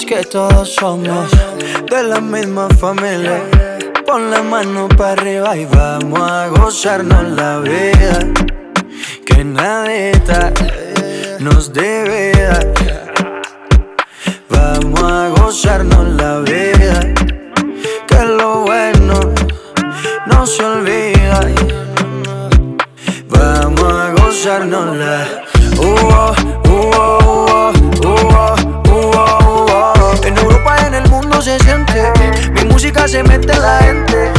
que todos somos de la misma familia. Pon la mano para arriba y vamos a gozarnos la vida. Que nadita nos debe dar. Vamos a gozarnos la vida. Que lo bueno no se olvida. Vamos a gozárnosla. En Europa y en el mundo se siente. Mi música se mete en la gente.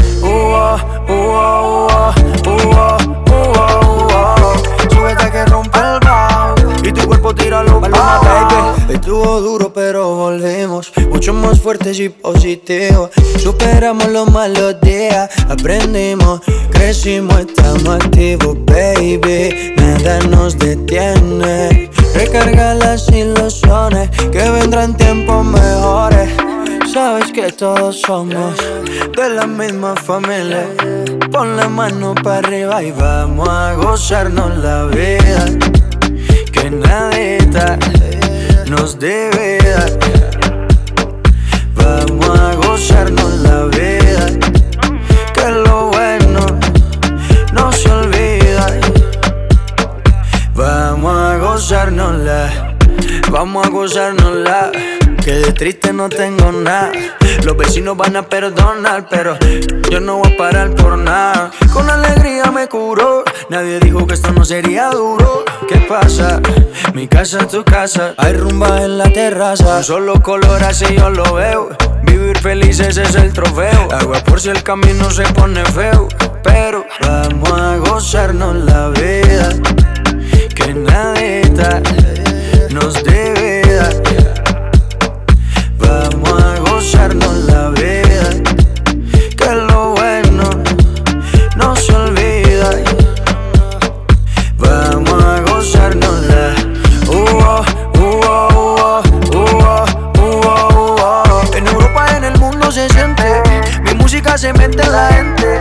Súbete que rompe el bajo y tu cuerpo tíralo paloma, baby. Estuvo duro pero volvimos mucho más fuertes y positivos. Superamos los malos días, aprendimos, crecimos, estamos activos, baby. Nada nos detiene. Recarga las ilusiones que vendrán tiempos mejores. Sabes que todos somos de la misma familia. Pon la mano para arriba y vamos a gozarnos la vida. Que nadita nos debe dar. Vamos a gozarnos la vida. Que lo bueno no se olvida. Vamos a gozárnosla. Vamos a gozárnosla. Que de triste no tengo nada. Los vecinos van a perdonar, pero yo no voy a parar por nada. Con alegría me curó. Nadie dijo que esto no sería duro. ¿Qué pasa? Mi casa es tu casa. Hay rumba en la terraza. Un solo color así yo lo veo. Vivir feliz ese es el trofeo. Agua por si el camino se pone feo. Pero vamos a gozarnos la vida. Que nadita nos debe dar. Vamos a gozarnos la vida. Que lo bueno no se olvida. Vamos a gozárnosla. En Europa y en el mundo se siente. Mi música se mete en la gente.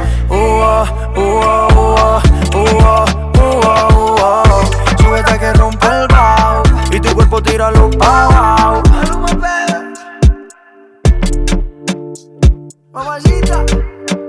Súbete que rompe el bajo y tu cuerpo tíralo pa' abajo. Mamacita.